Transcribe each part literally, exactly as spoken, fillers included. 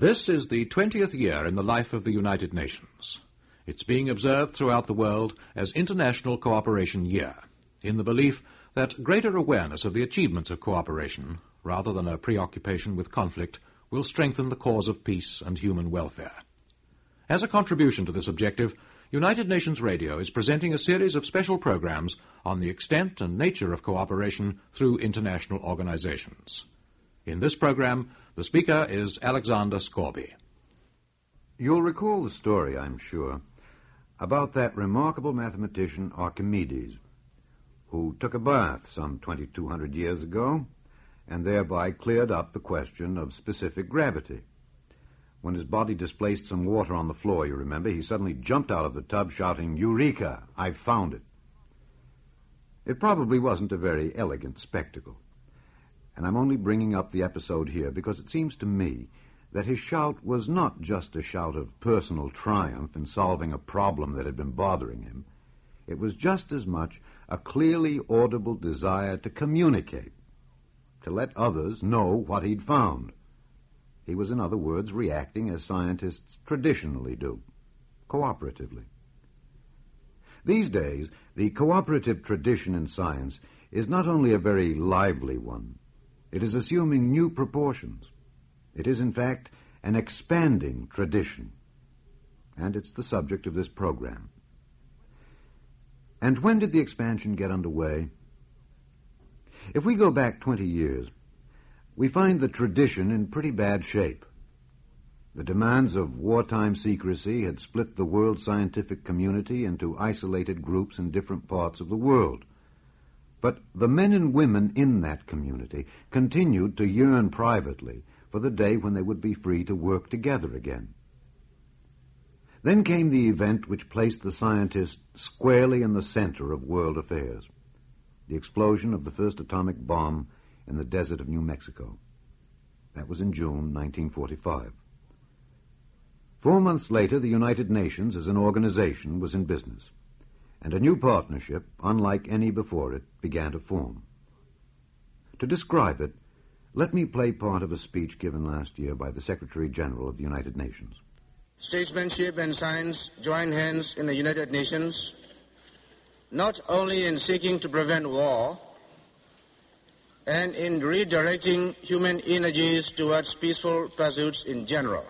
This is the twentieth year in the life of the United Nations. It's being observed throughout the world as International Cooperation Year, in the belief that greater awareness of the achievements of cooperation, rather than a preoccupation with conflict, will strengthen the cause of peace and human welfare. As a contribution to this objective, United Nations Radio is presenting a series of special programs on the extent and nature of cooperation through international organizations. In this program, the speaker is Alexander Scorby. You'll recall the story, I'm sure, about that remarkable mathematician Archimedes, who took a bath some twenty-two hundred years ago and thereby cleared up the question of specific gravity. When his body displaced some water on the floor, you remember, he suddenly jumped out of the tub shouting, "Eureka! I've found it." It probably wasn't a very elegant spectacle, and I'm only bringing up the episode here because it seems to me that his shout was not just a shout of personal triumph in solving a problem that had been bothering him. It was just as much a clearly audible desire to communicate, to let others know what he'd found. He was, in other words, reacting as scientists traditionally do, cooperatively. These days, the cooperative tradition in science is not only a very lively one, it is assuming new proportions. It is, in fact, an expanding tradition, and it's the subject of this program. And when did the expansion get underway? If we go back twenty years, we find the tradition in pretty bad shape. The demands of wartime secrecy had split the world scientific community into isolated groups in different parts of the world. But the men and women in that community continued to yearn privately for the day when they would be free to work together again. Then came the event which placed the scientists squarely in the center of world affairs, the explosion of the first atomic bomb in the desert of New Mexico. That was in June nineteen forty-five. Four months later, the United Nations as an organization was in business, and a new partnership, unlike any before it, began to form. To describe it, let me play part of a speech given last year by the Secretary General of the United Nations. Statesmanship and science join hands in the United Nations, not only in seeking to prevent war and in redirecting human energies towards peaceful pursuits in general.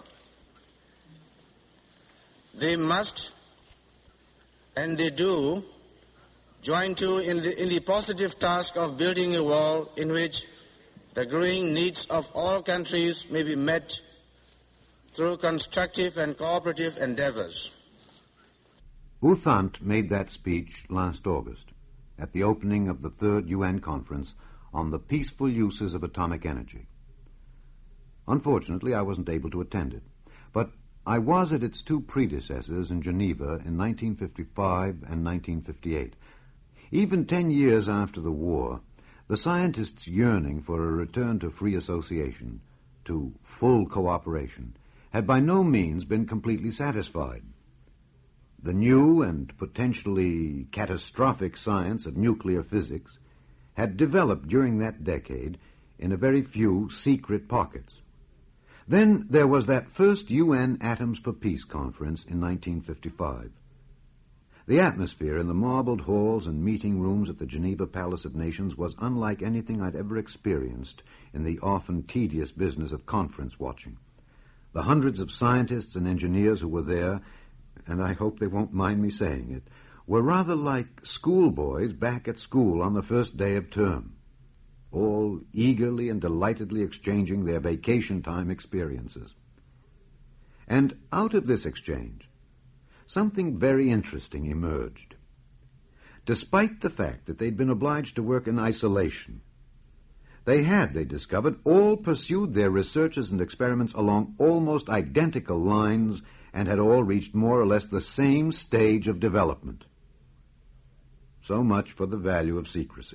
They must, and they do, join too in the, in the positive task of building a world in which the growing needs of all countries may be met through constructive and cooperative endeavors. U Thant made that speech last August at the opening of the third U N conference on the peaceful uses of atomic energy. Unfortunately, I wasn't able to attend it, but I was at its two predecessors in Geneva in nineteen fifty-five and nineteen fifty-eight. Even ten years after the war, the scientists' yearning for a return to free association, to full cooperation, had by no means been completely satisfied. The new and potentially catastrophic science of nuclear physics had developed during that decade in a very few secret pockets. Then there was that first U N Atoms for Peace conference in nineteen fifty-five. The atmosphere in the marbled halls and meeting rooms at the Geneva Palace of Nations was unlike anything I'd ever experienced in the often tedious business of conference watching. The hundreds of scientists and engineers who were there, and I hope they won't mind me saying it, were rather like schoolboys back at school on the first day of term, all eagerly and delightedly exchanging their vacation time experiences. And out of this exchange, something very interesting emerged. Despite the fact that they'd been obliged to work in isolation, they had, they discovered, all pursued their researches and experiments along almost identical lines and had all reached more or less the same stage of development. So much for the value of secrecy.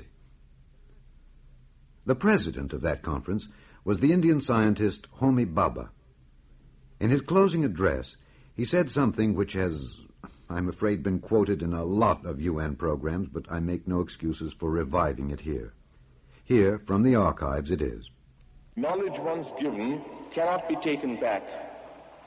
The president of that conference was the Indian scientist Homi Bhabha. In his closing address, he said something which has, I'm afraid, been quoted in a lot of U N programs, but I make no excuses for reviving it here. Here, from the archives, it is. Knowledge once given cannot be taken back.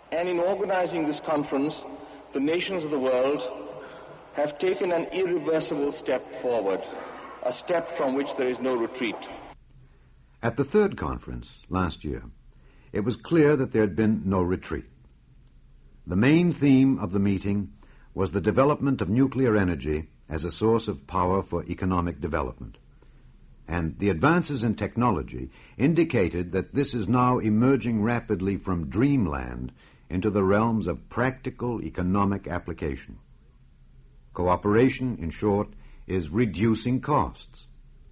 And in organizing this conference, the nations of the world have taken an irreversible step forward, a step from which there is no retreat. At the third conference last year, it was clear that there had been no retreat. The main theme of the meeting was the development of nuclear energy as a source of power for economic development. And the advances in technology indicated that this is now emerging rapidly from dreamland into the realms of practical economic application. Cooperation, in short, is reducing costs.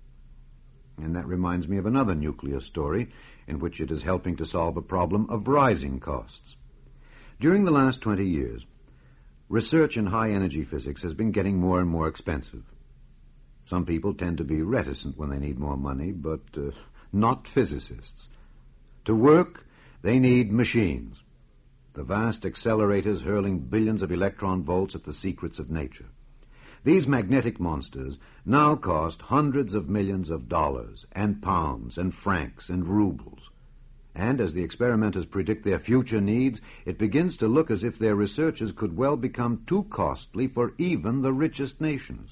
And that reminds me of another nuclear story in which it is helping to solve a problem of rising costs. During the last twenty years, research in high-energy physics has been getting more and more expensive. Some people tend to be reticent when they need more money, but uh, not physicists. To work, they need machines, the vast accelerators hurling billions of electron volts at the secrets of nature. These magnetic monsters now cost hundreds of millions of dollars, and pounds, and francs, and rubles. And as the experimenters predict their future needs, it begins to look as if their researches could well become too costly for even the richest nations.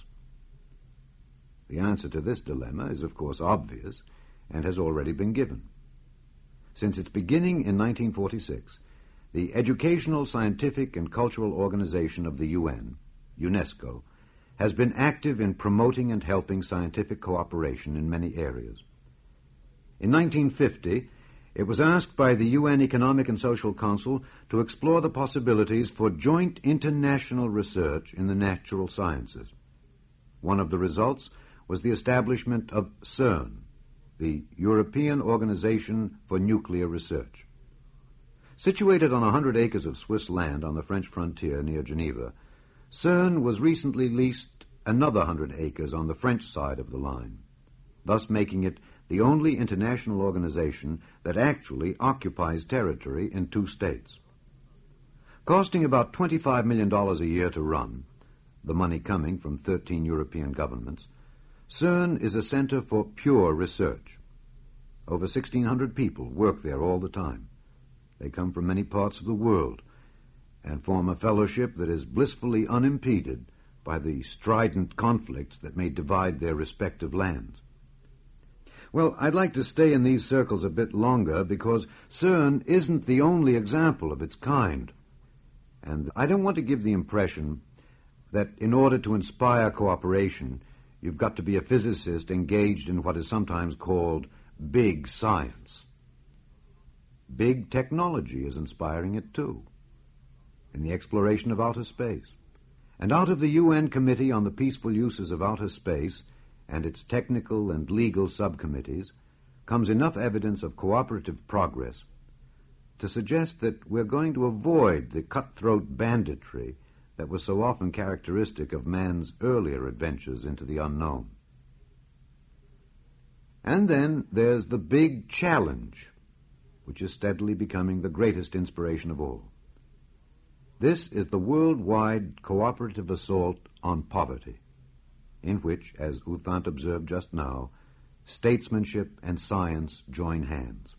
The answer to this dilemma is, of course, obvious and has already been given. Since its beginning in nineteen forty-six, the Educational, Scientific, and Cultural Organization of the U N, UNESCO, has been active in promoting and helping scientific cooperation in many areas. In nineteen fifty, it was asked by the U N Economic and Social Council to explore the possibilities for joint international research in the natural sciences. One of the results was the establishment of CERN, the European Organization for Nuclear Research. Situated on a hundred acres of Swiss land on the French frontier near Geneva, CERN was recently leased another hundred acres on the French side of the line, thus making it the only international organization that actually occupies territory in two states. Costing about twenty-five million dollars a year to run, the money coming from thirteen European governments, CERN is a center for pure research. Over sixteen hundred people work there all the time. They come from many parts of the world and form a fellowship that is blissfully unimpeded by the strident conflicts that may divide their respective lands. Well, I'd like to stay in these circles a bit longer because CERN isn't the only example of its kind. And I don't want to give the impression that in order to inspire cooperation, you've got to be a physicist engaged in what is sometimes called big science. Big technology is inspiring it too, in the exploration of outer space. And out of the U N Committee on the Peaceful Uses of Outer Space and its technical and legal subcommittees comes enough evidence of cooperative progress to suggest that we're going to avoid the cutthroat banditry that was so often characteristic of man's earlier adventures into the unknown. And then there's the big challenge, which is steadily becoming the greatest inspiration of all. This is the worldwide cooperative assault on poverty, in which, as U Thant observed just now, statesmanship and science join hands.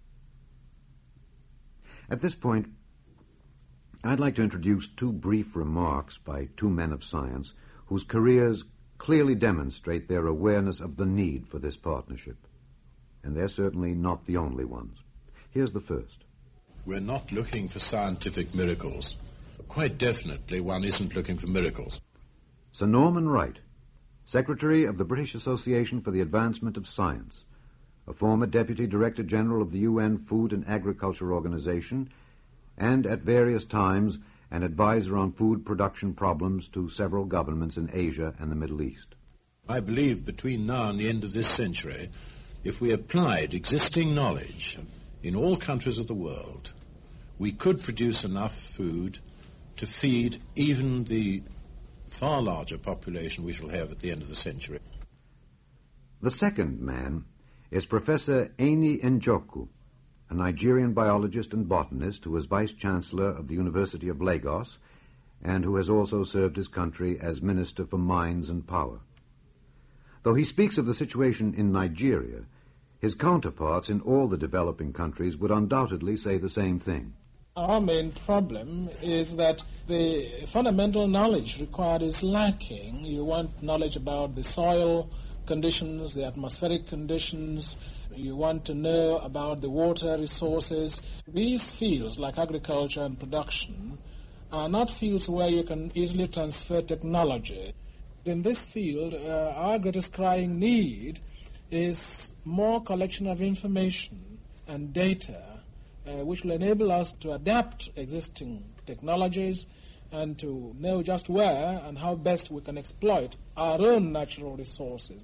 At this point, I'd like to introduce two brief remarks by two men of science whose careers clearly demonstrate their awareness of the need for this partnership. And they're certainly not the only ones. Here's the first. We're not looking for scientific miracles. Quite definitely one isn't looking for miracles. Sir Norman Wright, Secretary of the British Association for the Advancement of Science, a former Deputy Director General of the U N Food and Agriculture Organization, and at various times an advisor on food production problems to several governments in Asia and the Middle East. I believe between now and the end of this century, if we applied existing knowledge in all countries of the world, we could produce enough food to feed even the far larger population we shall have at the end of the century. The second man is Professor Eni Njoku, a Nigerian biologist and botanist who was Vice-Chancellor of the University of Lagos and who has also served his country as Minister for Mines and Power. Though he speaks of the situation in Nigeria, his counterparts in all the developing countries would undoubtedly say the same thing. Our main problem is that the fundamental knowledge required is lacking. You want knowledge about the soil conditions, the atmospheric conditions. You want to know about the water resources. These fields, like agriculture and production, are not fields where you can easily transfer technology. In this field, uh, our greatest crying need is more collection of information and data, uh, which will enable us to adapt existing technologies and to know just where and how best we can exploit our own natural resources.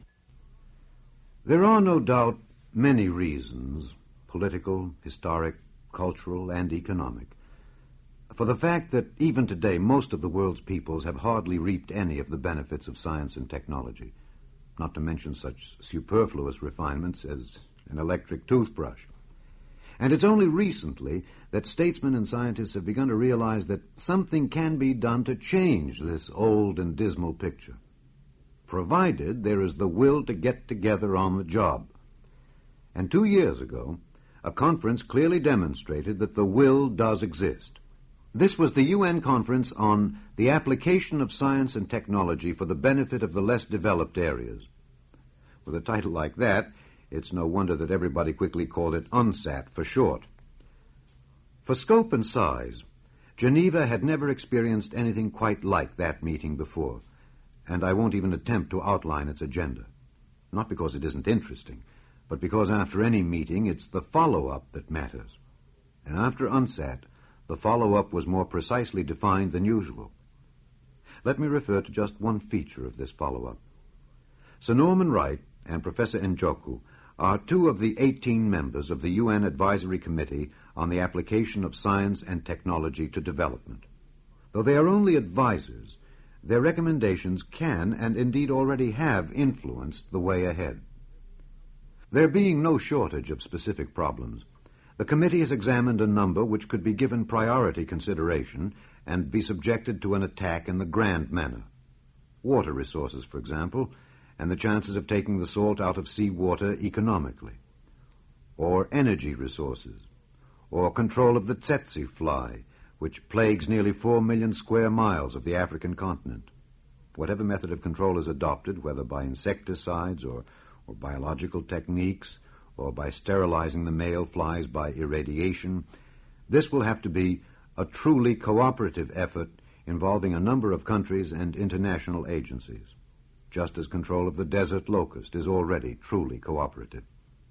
There are no doubt many reasons, political, historic, cultural, and economic, for the fact that even today most of the world's peoples have hardly reaped any of the benefits of science and technology, not to mention such superfluous refinements as an electric toothbrush. And it's only recently that statesmen and scientists have begun to realize that something can be done to change this old and dismal picture, provided there is the will to get together on the job. And two years ago, a conference clearly demonstrated that the will does exist. This was the U N conference on the application of science and technology for the benefit of the less developed areas. With a title like that, it's no wonder that everybody quickly called it UNSAT for short. For scope and size, Geneva had never experienced anything quite like that meeting before, and I won't even attempt to outline its agenda. Not because it isn't interesting, but because after any meeting, it's the follow-up that matters. And after UNSAT, the follow-up was more precisely defined than usual. Let me refer to just one feature of this follow-up. Sir Norman Wright and Professor Njoku are two of the eighteen members of the U N Advisory Committee on the Application of Science and Technology to Development. Though they are only advisors, their recommendations can, and indeed already have, influenced the way ahead. There being no shortage of specific problems, the committee has examined a number which could be given priority consideration and be subjected to an attack in the grand manner. Water resources, for example, and the chances of taking the salt out of seawater economically. Or energy resources, or control of the tsetse fly, which plagues nearly four million square miles of the African continent. Whatever method of control is adopted, whether by insecticides or, or biological techniques, or by sterilizing the male flies by irradiation, this will have to be a truly cooperative effort involving a number of countries and international agencies, just as control of the desert locust is already truly cooperative.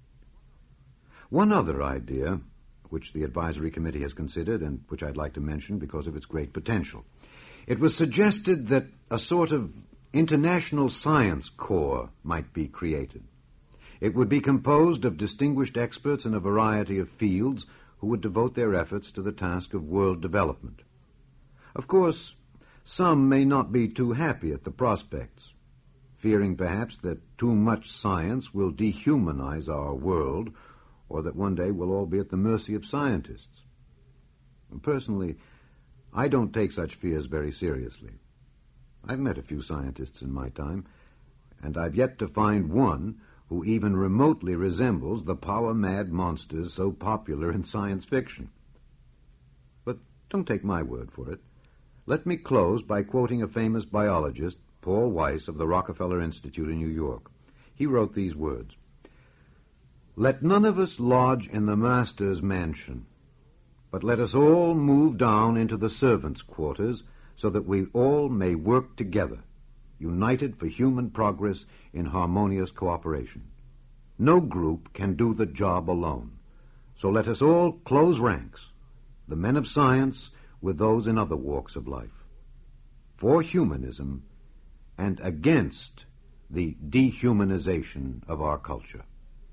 One other idea, which the Advisory Committee has considered and which I'd like to mention because of its great potential. It was suggested that a sort of international science corps might be created. It would be composed of distinguished experts in a variety of fields who would devote their efforts to the task of world development. Of course, some may not be too happy at the prospects, fearing perhaps that too much science will dehumanize our world, or that one day we'll all be at the mercy of scientists. Personally, I don't take such fears very seriously. I've met a few scientists in my time, and I've yet to find one who even remotely resembles the power-mad monsters so popular in science fiction. But don't take my word for it. Let me close by quoting a famous biologist, Paul Weiss of the Rockefeller Institute in New York. He wrote these words: "Let none of us lodge in the master's mansion, but let us all move down into the servants' quarters so that we all may work together, united for human progress in harmonious cooperation. No group can do the job alone, so let us all close ranks, the men of science with those in other walks of life, for humanism and against the dehumanization of our culture."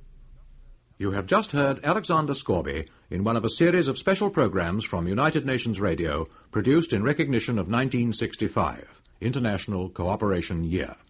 You have just heard Alexander Scorby in one of a series of special programs from United Nations Radio produced in recognition of nineteen sixty-five, International Cooperation Year.